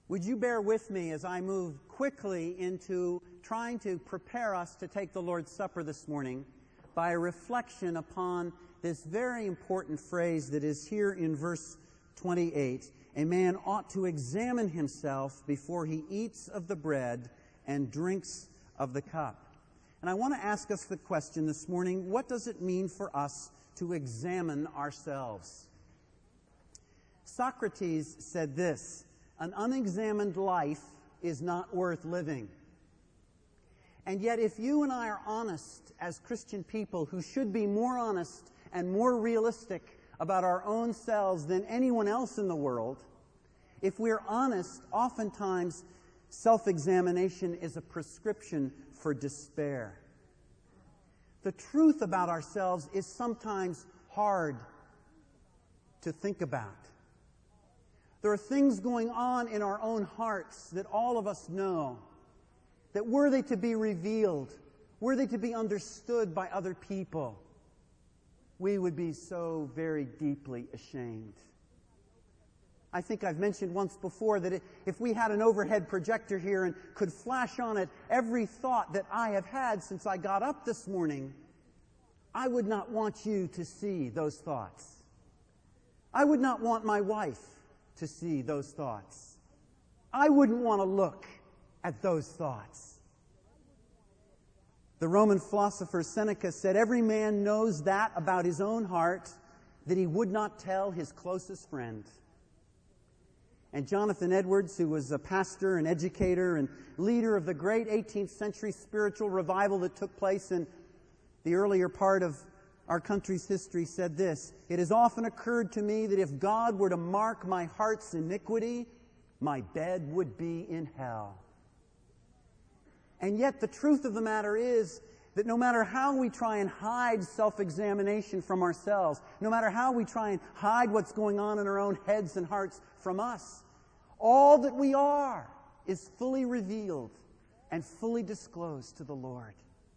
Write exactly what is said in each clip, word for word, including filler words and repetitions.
Would you bear with me as I move quickly into trying to prepare us to take the Lord's Supper this morning by a reflection upon this very important phrase that is here in verse twenty-eight. A man ought to examine himself before he eats of the bread and drinks of the cup. And I want to ask us the question this morning, what does it mean for us to examine ourselves? Socrates said this: an unexamined life is not worth living. And yet, if you and I are honest as Christian people who should be more honest and more realistic about our own selves than anyone else in the world, if we're honest, oftentimes self-examination is a prescription for despair. The truth about ourselves is sometimes hard to think about. There are things going on in our own hearts that all of us know, that were they to be revealed, were they to be understood by other people, we would be so very deeply ashamed. I think I've mentioned once before that if we had an overhead projector here and could flash on it every thought that I have had since I got up this morning, I would not want you to see those thoughts. I would not want my wife to see those thoughts. I wouldn't want to look at those thoughts. The Roman philosopher Seneca said, "Every man knows that about his own heart that he would not tell his closest friend." And Jonathan Edwards, who was a pastor and educator and leader of the great eighteenth century spiritual revival that took place in the earlier part of our country's history, said this: "It has often occurred to me that if God were to mark my heart's iniquity, my bed would be in hell." And yet the truth of the matter is that no matter how we try and hide self-examination from ourselves, no matter how we try and hide what's going on in our own heads and hearts from us, all that we are is fully revealed and fully disclosed to the Lord.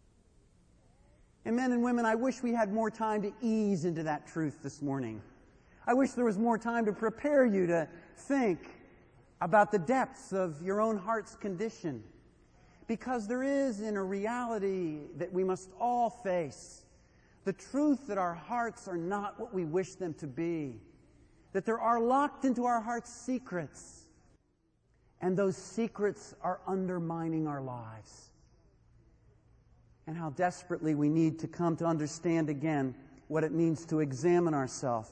And men and women, I wish we had more time to ease into that truth this morning. I wish there was more time to prepare you to think about the depths of your own heart's condition. Because there is, in a reality that we must all face, the truth that our hearts are not what we wish them to be. That there are locked into our hearts secrets. And those secrets are undermining our lives. And how desperately we need to come to understand again what it means to examine ourselves.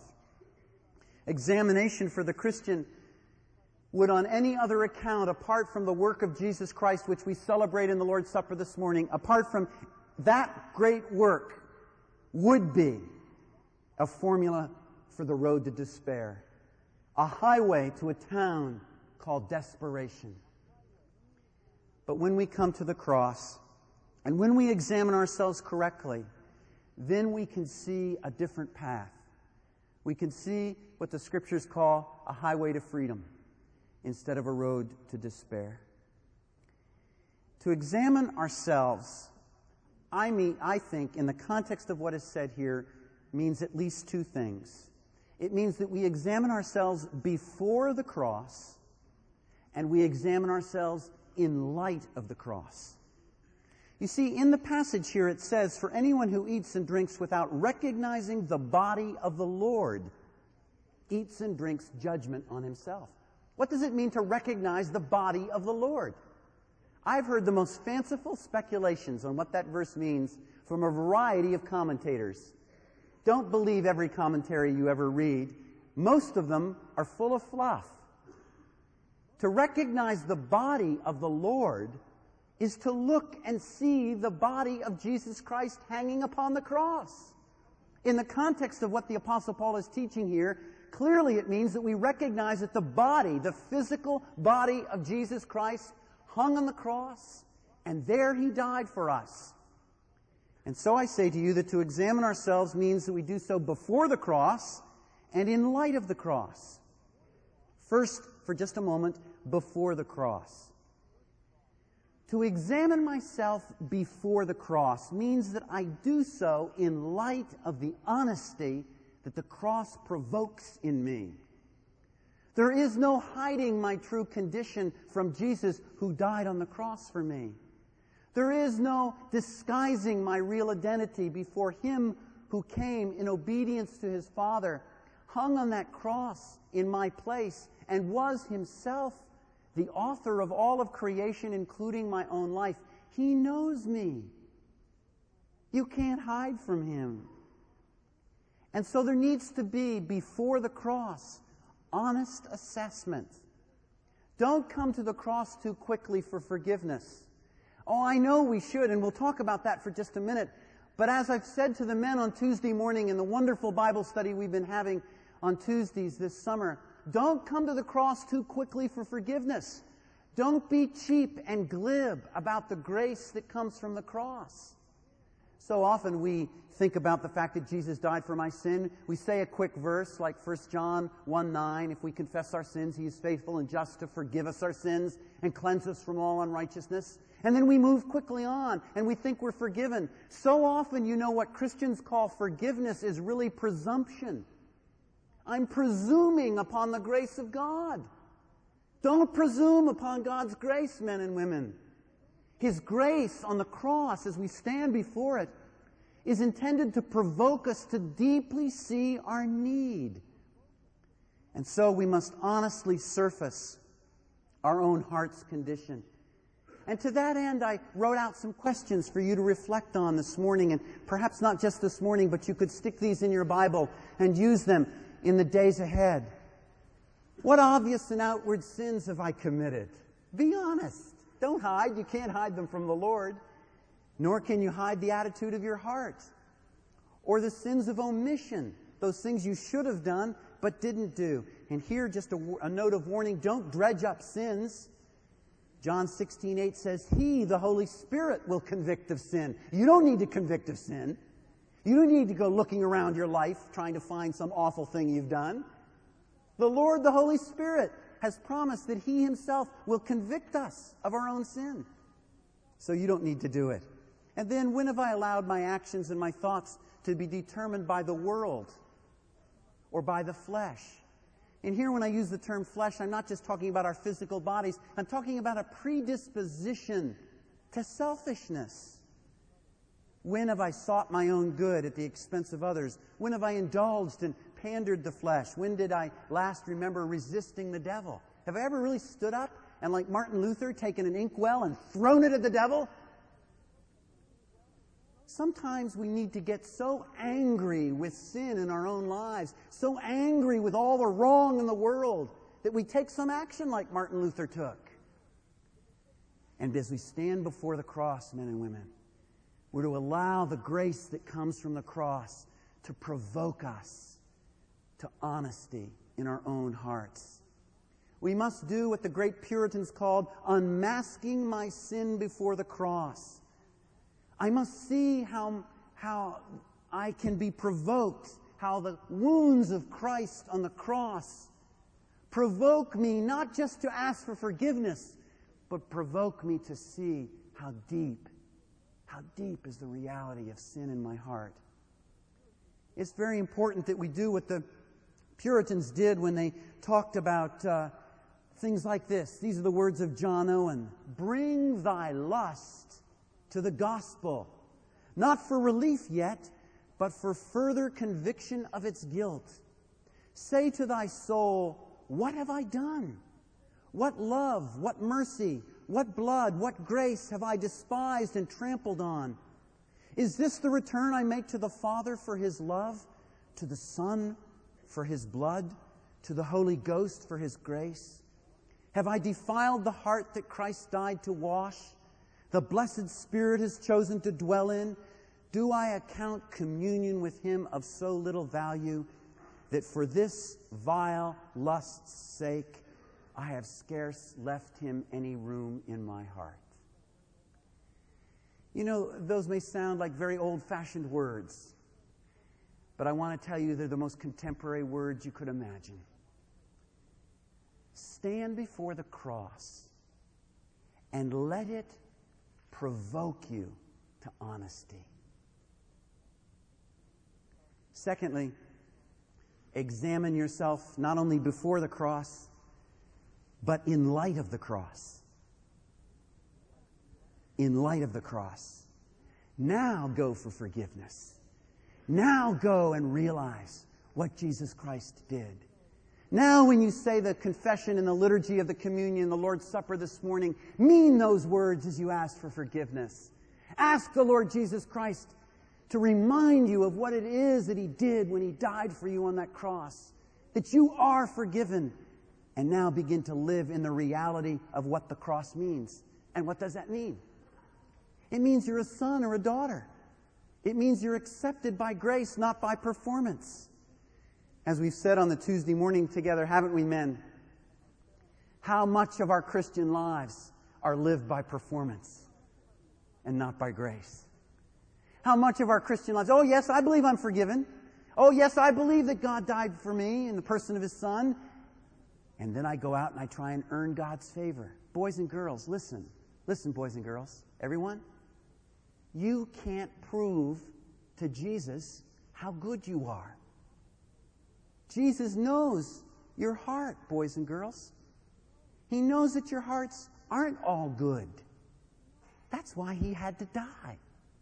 Examination for the Christian would, on any other account, apart from the work of Jesus Christ, which we celebrate in the Lord's Supper this morning, apart from that great work, would be a formula for the road to despair, a highway to a town called desperation. But when we come to the cross, and when we examine ourselves correctly, then we can see a different path. We can see what the Scriptures call a highway to freedom instead of a road to despair. To examine ourselves, I mean, I think, in the context of what is said here, means at least two things. It means that we examine ourselves before the cross, and we examine ourselves in light of the cross. You see, in the passage here it says, "For anyone who eats and drinks without recognizing the body of the Lord eats and drinks judgment on himself." What does it mean to recognize the body of the Lord? I've heard the most fanciful speculations on what that verse means from a variety of commentators. Don't believe every commentary you ever read. Most of them are full of fluff. To recognize the body of the Lord is to look and see the body of Jesus Christ hanging upon the cross. In the context of what the Apostle Paul is teaching here, clearly it means that we recognize that the body, the physical body of Jesus Christ, hung on the cross, and there He died for us. And so I say to you that to examine ourselves means that we do so before the cross and in light of the cross. First, for just a moment, before the cross. To examine myself before the cross means that I do so in light of the honesty that the cross provokes in me. There is no hiding my true condition from Jesus who died on the cross for me. There is no disguising my real identity before Him who came in obedience to His Father, hung on that cross in my place, and was Himself the author of all of creation, including my own life. He knows me. You can't hide from Him. And so there needs to be, before the cross, honest assessment. Don't come to the cross too quickly for forgiveness. Oh, I know we should, and we'll talk about that for just a minute. But as I've said to the men on Tuesday morning in the wonderful Bible study we've been having on Tuesdays this summer, don't come to the cross too quickly for forgiveness. Don't be cheap and glib about the grace that comes from the cross. So often we think about the fact that Jesus died for my sin. We say a quick verse like First John one nine, if we confess our sins, He is faithful and just to forgive us our sins and cleanse us from all unrighteousness. And then we move quickly on and we think we're forgiven. So often, you know, what Christians call forgiveness is really presumption. I'm presuming upon the grace of God. Don't presume upon God's grace, men and women. His grace on the cross, as we stand before it, is intended to provoke us to deeply see our need. And so we must honestly surface our own heart's condition. And to that end, I wrote out some questions for you to reflect on this morning, and perhaps not just this morning, but you could stick these in your Bible and use them in the days ahead. What obvious and outward sins have I committed? Be honest. Don't hide. You can't hide them from the Lord. Nor can you hide the attitude of your heart. Or the sins of omission. Those things you should have done but didn't do. And here just a, a note of warning. Don't dredge up sins. John sixteen eight says, He, the Holy Spirit, will convict of sin. You don't need to convict of sin. You don't need to go looking around your life trying to find some awful thing you've done. The Lord, the Holy Spirit, has promised that He Himself will convict us of our own sin. So you don't need to do it. And then, when have I allowed my actions and my thoughts to be determined by the world or by the flesh? And here, when I use the term flesh, I'm not just talking about our physical bodies. I'm talking about a predisposition to selfishness. When have I sought my own good at the expense of others? When have I indulged and pandered the flesh? When did I last remember resisting the devil? Have I ever really stood up and, like Martin Luther, taken an inkwell and thrown it at the devil? Sometimes we need to get so angry with sin in our own lives, so angry with all the wrong in the world, that we take some action like Martin Luther took. And as we stand before the cross, men and women, we're to allow the grace that comes from the cross to provoke us to honesty in our own hearts. We must do what the great Puritans called unmasking my sin before the cross. I must see how, how I can be provoked, how the wounds of Christ on the cross provoke me not just to ask for forgiveness, but provoke me to see how deep, how deep is the reality of sin in my heart. It's very important that we do what the Puritans did when they talked about uh, things like this. These are the words of John Owen. Bring thy lust to the gospel, not for relief yet, but for further conviction of its guilt. Say to thy soul, what have I done? What love, what mercy, what blood, what grace have I despised and trampled on? Is this the return I make to the Father for His love, to the Son for His blood, to the Holy Ghost for His grace? Have I defiled the heart that Christ died to wash? The blessed Spirit has chosen to dwell in? Do I account communion with Him of so little value that for this vile lust's sake I have scarce left Him any room in my heart? You know, those may sound like very old-fashioned words, but I want to tell you they're the most contemporary words you could imagine. Stand before the cross and let it provoke you to honesty. Secondly, examine yourself not only before the cross, but in light of the cross. In light of the cross. Now go for forgiveness. Now go and realize what Jesus Christ did. Now when you say the confession in the liturgy of the communion, the Lord's Supper this morning, mean those words as you ask for forgiveness. Ask the Lord Jesus Christ to remind you of what it is that He did when He died for you on that cross. That you are forgiven. And now begin to live in the reality of what the cross means. And what does that mean? It means you're a son or a daughter. It means you're accepted by grace, not by performance. As we've said on the Tuesday morning together, haven't we, men? How much of our Christian lives are lived by performance and not by grace? How much of our Christian lives, oh yes, I believe I'm forgiven. Oh yes, I believe that God died for me in the person of His Son. And then I go out and I try and earn God's favor. Boys and girls, listen. Listen, boys and girls. Everyone. You can't prove to Jesus how good you are. Jesus knows your heart, boys and girls. He knows that your hearts aren't all good. That's why He had to die.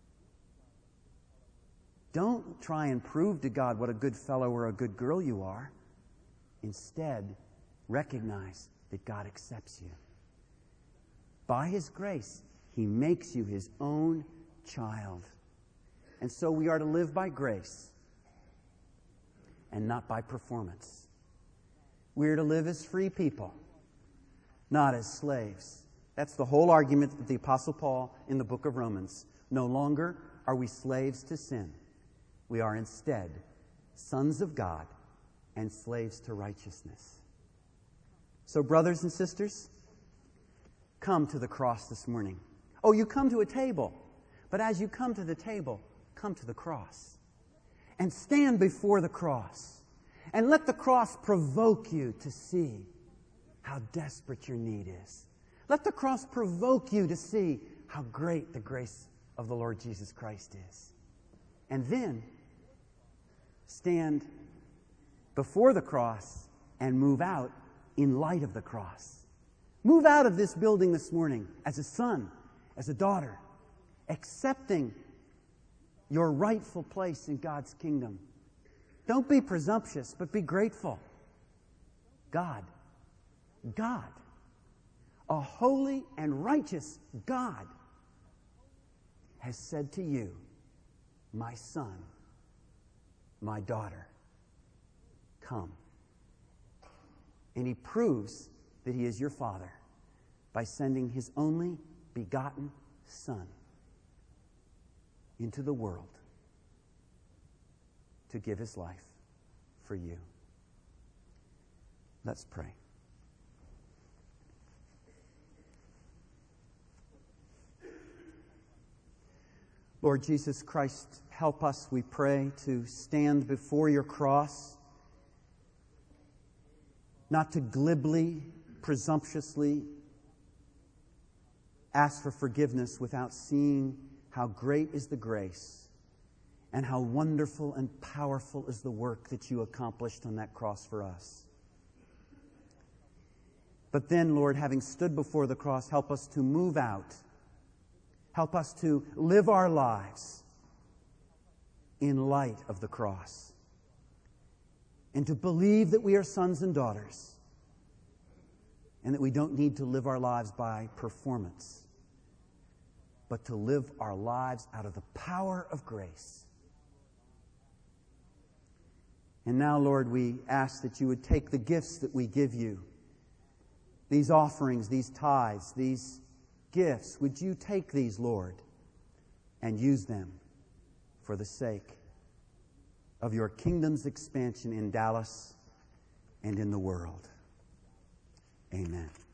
Don't try and prove to God what a good fellow or a good girl you are. Instead, recognize that God accepts you. By His grace, He makes you His own child. And so we are to live by grace and not by performance. We are to live as free people, not as slaves. That's the whole argument of the Apostle Paul in the book of Romans. No longer are we slaves to sin. We are instead sons of God and slaves to righteousness. So, brothers and sisters, come to the cross this morning. Oh, you come to a table, but as you come to the table, come to the cross. And stand before the cross. And let the cross provoke you to see how desperate your need is. Let the cross provoke you to see how great the grace of the Lord Jesus Christ is. And then stand before the cross and move out in light of the cross. Move out of this building this morning as a son, as a daughter, accepting your rightful place in God's kingdom. Don't be presumptuous, but be grateful. God, God, a holy and righteous God, has said to you, my son, my daughter, come. And He proves that He is your Father by sending His only begotten Son into the world to give His life for you. Let's pray. Lord Jesus Christ, help us, we pray, to stand before your cross, not to glibly, presumptuously ask for forgiveness without seeing how great is the grace and how wonderful and powerful is the work that you accomplished on that cross for us. But then, Lord, having stood before the cross, help us to move out. Help us to live our lives in light of the cross. And to believe that we are sons and daughters. And that we don't need to live our lives by performance. But to live our lives out of the power of grace. And now, Lord, we ask that you would take the gifts that we give you. These offerings, these tithes, these gifts. Would you take these, Lord, and use them for the sake of your kingdom's expansion in Dallas and in the world. Amen.